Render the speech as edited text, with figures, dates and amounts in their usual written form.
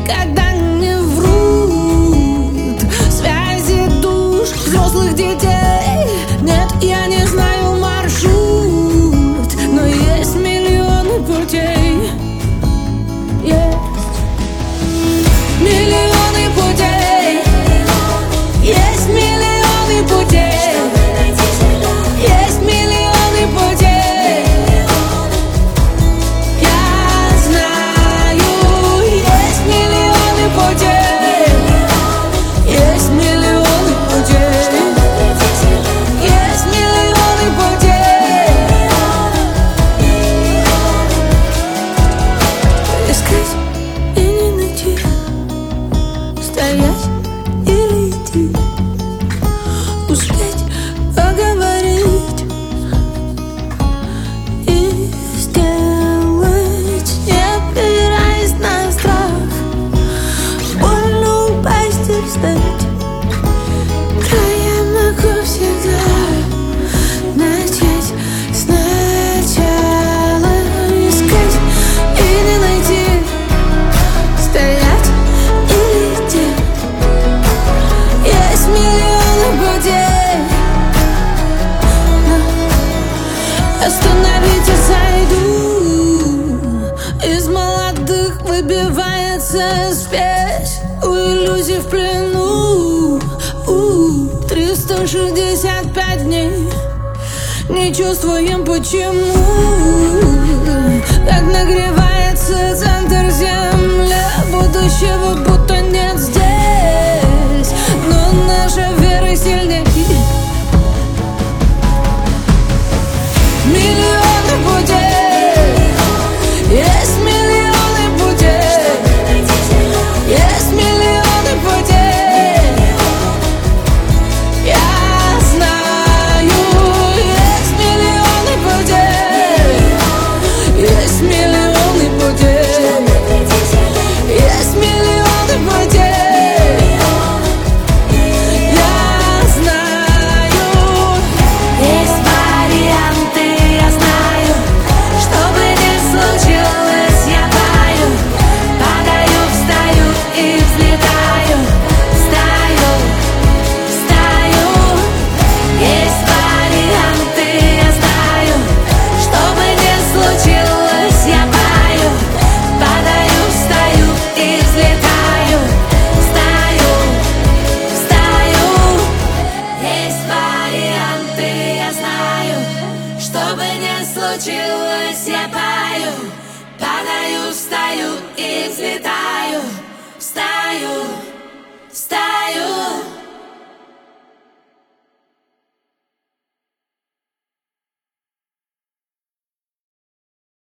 никогда не врут. Связи душ взрослых детей. Нет, я не знаю маршрут, но есть миллионы путей. Есть миллионы путей. Есть миллионы путей. Есть миллионы путей. Я знаю, есть миллионы путей. Есть миллионы путей. Есть миллионы путей. Искать и не найти, стоять или идти, успеть поговорить и сделать, не опираясь на страх. Больно упасть и встать, да я могу всегда начать сначала. Искать и не найти, стоять или идти. Есть миллионы путей. Остановите, сойду. Из молодых выбивается спесь. У иллюзий в плену. 365 дней. Не чувствуем почему. Как нагревается центр земля. Будущего будто нет здесь, но наша вера сильнее. Миллионы путей. Есть миллионы путей. Есть миллионы путей. Я знаю, есть миллионы путей. Есть миллионы путей. Есть миллионы путей. Я знаю, есть варианты, я знаю. Что бы ни случилось, я пою, падаю, встаю и взлетаю. Встаю, встаю. Есть варианты, я знаю. Что бы ни случилось, я пою, падаю, встаю и взлетаю. Встаю, встаю. Есть варианты, я знаю. Что бы ни случилось, я пою, падаю, встаю и взлетаю. Встаю.